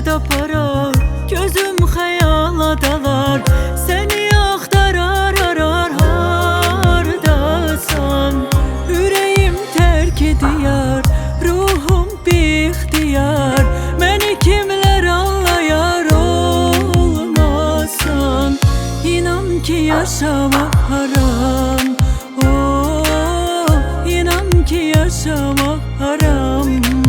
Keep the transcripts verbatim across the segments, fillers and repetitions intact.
derd aparar, gözüm xəyala dalar. Səni axtarar arar hardasan. Ürəyim tərk ediyar, ruhum bixtiyar. Məni kimlər anlayar olmasan. İnan ki yaşamaq haram, oh, inan ki yaşamaq haram.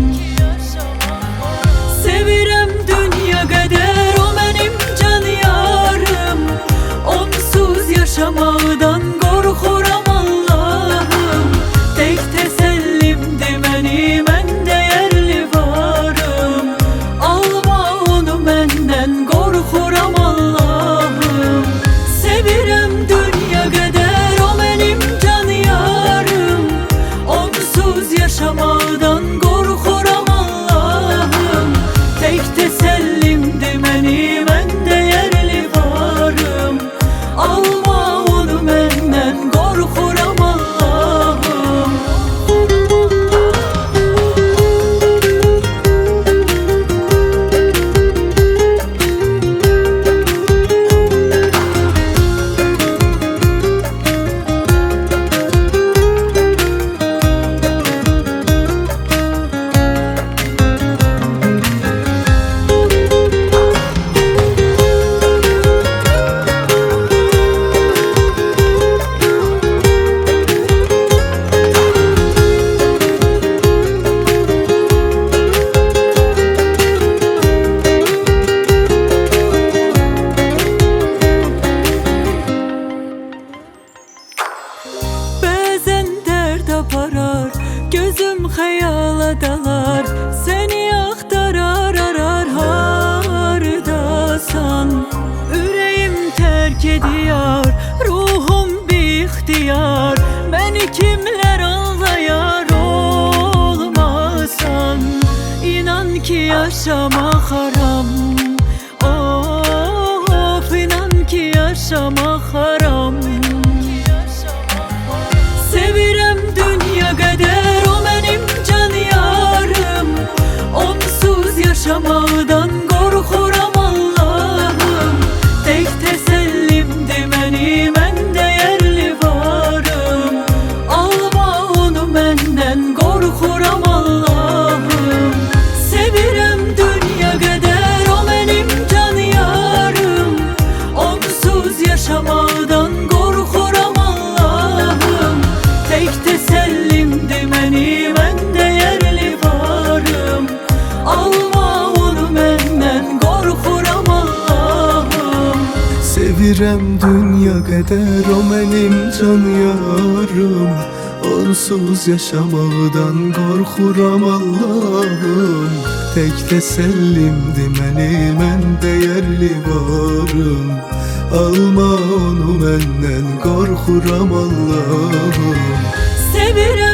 Sevirəm dünya qədər, o mənim can yarım. Onsuz yaşamaqdan qorxuram Allahım. Tək təsəllimdir məni, mən dəyərli varım. Alma onu məndən, qorxuram Allahım. Sevirəm dünya qədər, o mənim can yarım. Onsuz yaşamaqdan qorxuram Allahım. Tək təsəllimdir məni, mən dəyərli varım. Alma onu məndən, qorxuram Allahım. Bəzən dərd aparar, gözüm xəyala dalar. Səni axtarar arar hardasan. Ürəyim tərk ediyar, ruhum bixtiyar. Məni kimlər anlayar olmasan. İnan ki yaşamaq haram, of, inan ki yaşamaq haram. Sevirəm dünya qədər, o mənim can yarım. Onsuz yaşamaqdan qorxuram Allahım. Tək təsəllimdir məni, mən dəyərli varım. Alma onu məndən, qorxuram Allahım. Sevirəm dünya qədər, o mənim can yarım. Onsuz yaşamaqdan qorxuram Allahım. Tək təsəllimdir məni, mən dəyərli varım. Alma onu məndən, qorxuram Allahım. Sevirəm dünya qədər, o mənim can yarım. Onsuz yaşamaqdan qorxuram Allahım. Tək təsəllimdir məni, mən dəyərli varım. Alma onu məndən, qorxuram Allahım. Sevirəm